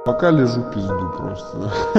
пока лежу пизду просто.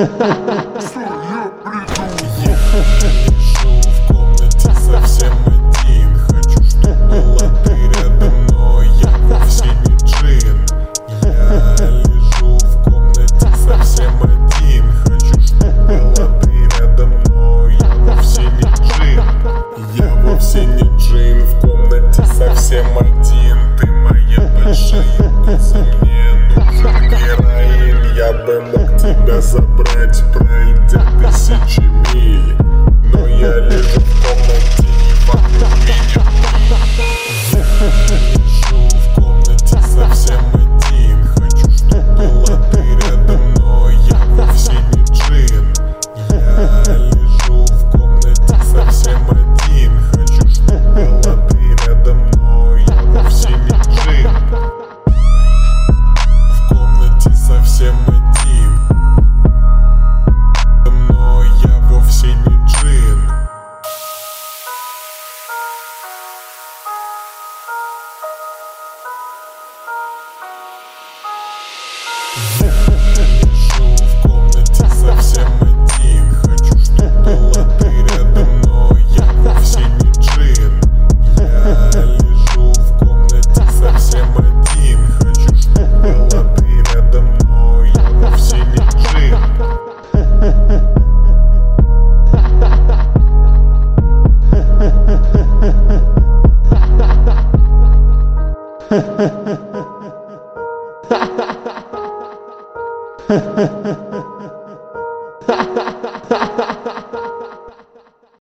Лежу в комнате совсем один. Хочу, чтоб была ты рядом, но я вовсе не джин. Я лежу в комнате совсем один. Хочу, чтоб была ты рядом, но я вовсе не джин. Я вовсе не джин, в комнате совсем один. Ты моя большая база, мне нужен героин. Я бы мог тебя забрать, пройдя тысячи миль, но я лежу в комнате и вокруг меня. Я лежу в комнате совсем один. Хочу, чтоб была ты рядом, но я вовсе не джин. Я лежу в комнате совсем один. Хочу, чтоб была ты рядом, но я вовсе не джин. В комнате совсем один, но я вовсе не джин. Я лежу в комнате совсем один. Хочу, чтоб была ты рядом, но я вовсе не джин. Я лежу в комнате совсем один. Хочу, чтоб была ты рядом, но я вовсе не джин. Ha ha ha.